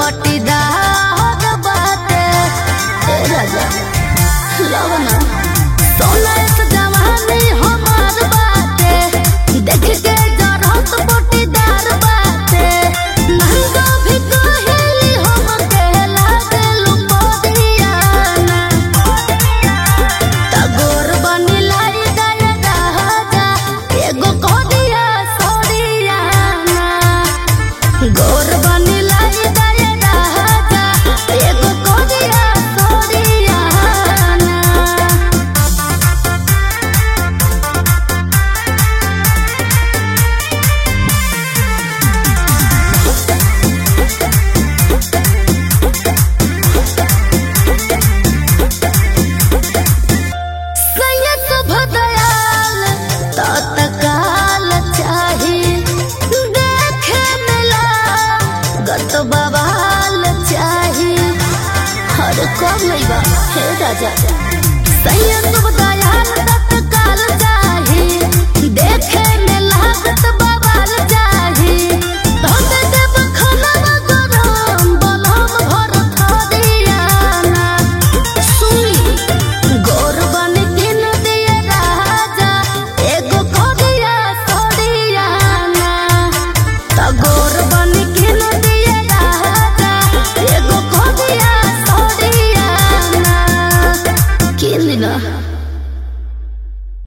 पटीदार बाटे ए राजा लवना सोना एक जवानी हमार बाटे देख के जरत पटीदार बाटे नंगा भी कहेली हम कहला देलु मोदियाना तगोर बनी लाई दया राजा एगो कोदिया सोदियाना गोर बनी लाई दया राजा एगो कोदिया सोदियाना सैयद भदयाल तत्काल चाही देखे मिला गत बवाल चाही हर कब लैबा हे राजा सैयद